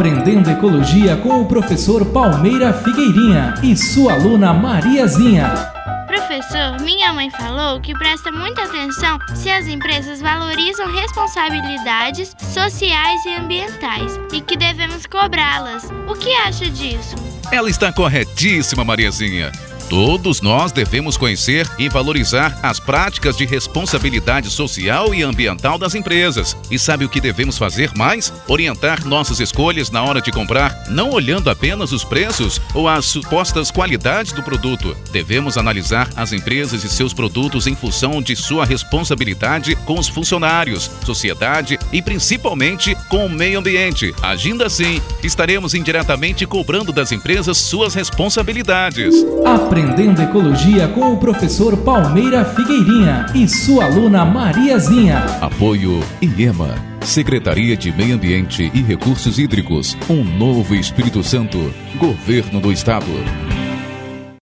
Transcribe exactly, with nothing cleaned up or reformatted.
Aprendendo Ecologia com o professor Palmeira Figueirinha e sua aluna Mariazinha. Professor, minha mãe falou que presta muita atenção se as empresas valorizam responsabilidades sociais e ambientais e que devemos cobrá-las. O que acha disso? Ela está corretíssima, Mariazinha. Todos nós devemos conhecer e valorizar as práticas de responsabilidade social e ambiental das empresas. E sabe o que devemos fazer mais? Orientar nossas escolhas na hora de comprar, não olhando apenas os preços ou as supostas qualidades do produto. Devemos analisar as empresas e seus produtos em função de sua responsabilidade com os funcionários, sociedade e principalmente com o meio ambiente. Agindo assim, estaremos indiretamente cobrando das empresas suas responsabilidades. Aprendendo Ecologia com o professor Palmeira Figueirinha e sua aluna Mariazinha. Apoio IEMA, Secretaria de Meio Ambiente e Recursos Hídricos. Um novo Espírito Santo, Governo do Estado.